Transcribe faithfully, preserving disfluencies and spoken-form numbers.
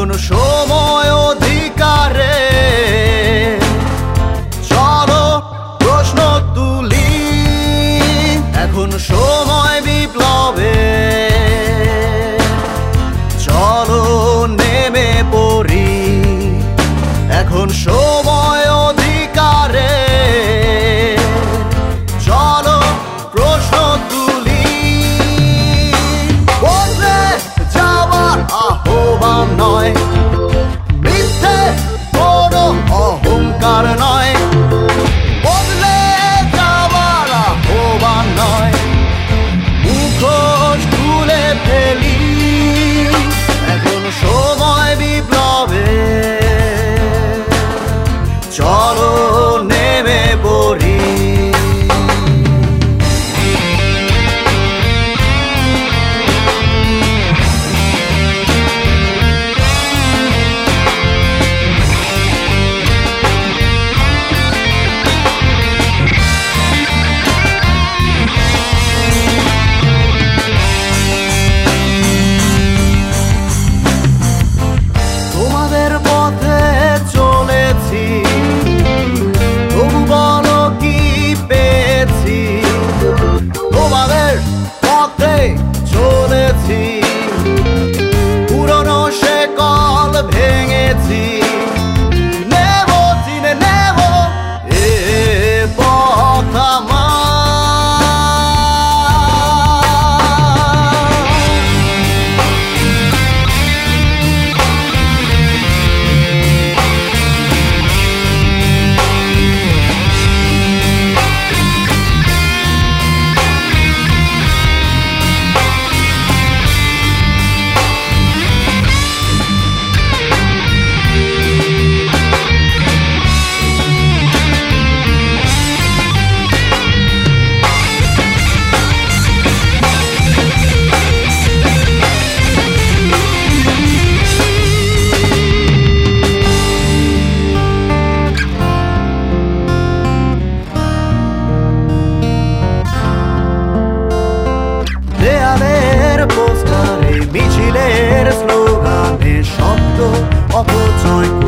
এখন সময় অধিকারে চলো প্রশ্ন তুলি, এখন সময় বিপ্লবে চলো নেমে পড়ি, এখন সময় অধিকারে চলো প্রশ্ন তুলি। বদলে যাওয়ার আহ্বান নয়, মিথ্যে কোনো অহংকার নয়, বদলে যাওয়ার আহ্বান নয়, মুখোশ খুলে ফেলি, এখন সময় বিপ্লবে চলো নেমে পড়ি। তোমাদের পথে চলেছি, তবু বলো কি পেয়েছি, তোমাদের পথে চলেছি, পুরনো সে কল ভেঙেছি, নেব চিনে নেব এ পথ আমার। দেয়ালের পোস্টারে মিছিলের স্লোগানে শব্দ অপচয়